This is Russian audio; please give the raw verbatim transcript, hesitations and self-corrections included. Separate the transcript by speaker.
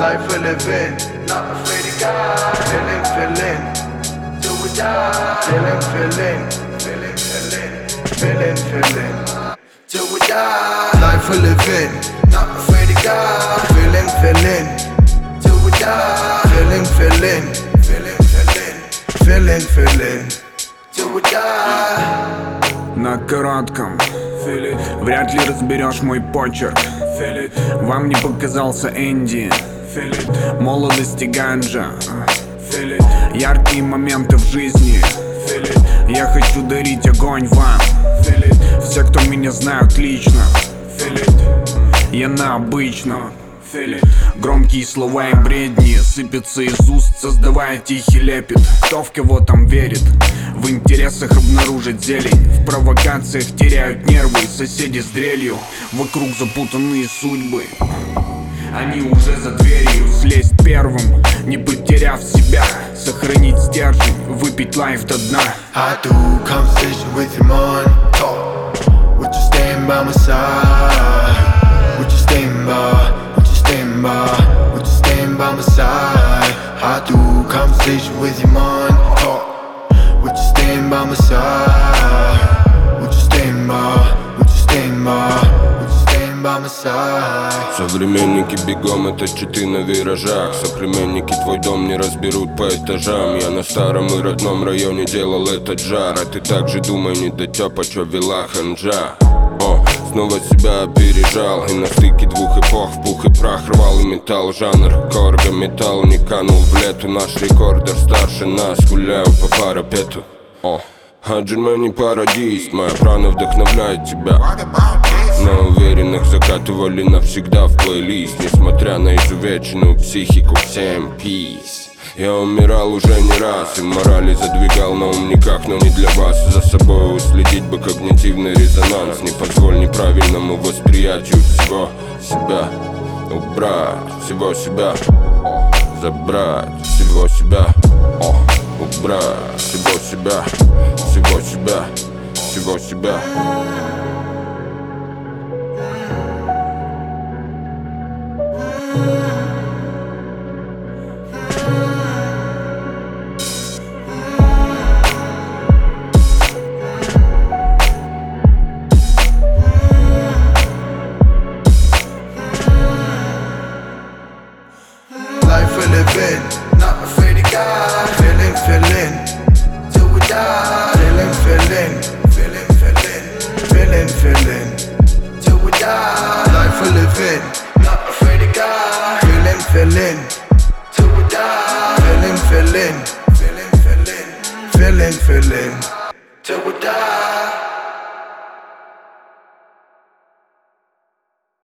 Speaker 1: Life we live in, not afraid of God. Feeling, feeling, till we die. Feeling, feeling, feeling, feeling, feeling, feeling, till we die. Life we live in, not afraid of God. Feeling, feeling, till we die. Feeling, feeling, feeling, feeling, feeling, feeling, till we die.
Speaker 2: На коротком вряд ли разберешь мой почерк. Вам не показался Энди, молодости ганджа, яркие моменты в жизни. Я хочу дарить огонь вам. Все, кто меня знают лично, я на обычном. Громкие слова и бредни сыпятся из уст, создавая тихий лепет. Кто в кого там верит? В интересах обнаружить зелень, в провокациях теряют нервы соседи с дрелью. Вокруг запутанные судьбы, они уже за дверью. Слезть первым, не потеряв себя, сохранить стержень, выпить лайф до дна.
Speaker 1: I do conversation with your mind. Talk. Would you stand by my side? Would you stand by? Would you stand by? Would you stand by my side? I do conversation with your mind. Talk. Would you stand by my side? Would you stand by? Would you stand by? Would you stand by my side?
Speaker 3: Современники бегом, это читы на виражах. Соплеменники твой дом не разберут по этажам. Я на старом и родном районе делал этот жар. А ты также думай, не дотёпа, чё вела ханжа. О, снова себя опережал. И на стыке двух эпох в пух и прах рвал и металл. Жанр корга, металл не канул в лету. Наш рекордер старше нас, гуляю по парапету. О, а Джермани парадист, моя прана вдохновляет тебя. На уверенных закатывали навсегда в плейлист. Несмотря на изувеченную психику, всем peace. Я умирал уже не раз и морали задвигал на ум никак, но не для вас. За собой уследить бы когнитивный резонанс. Не позволь неправильному восприятию всего себя убрать, всего себя забрать, всего себя убрать, всего себя, всего себя, всего себя.
Speaker 1: Life we live in, not afraid of God. Feeling, feeling, till we die. Feeling, feeling, feeling, feeling, feeling, feeling, till we die. Life we live in, not afraid of God. Feeling, feeling, till we die. Feeling, feeling, feeling, feeling, feeling, feeling, till we die.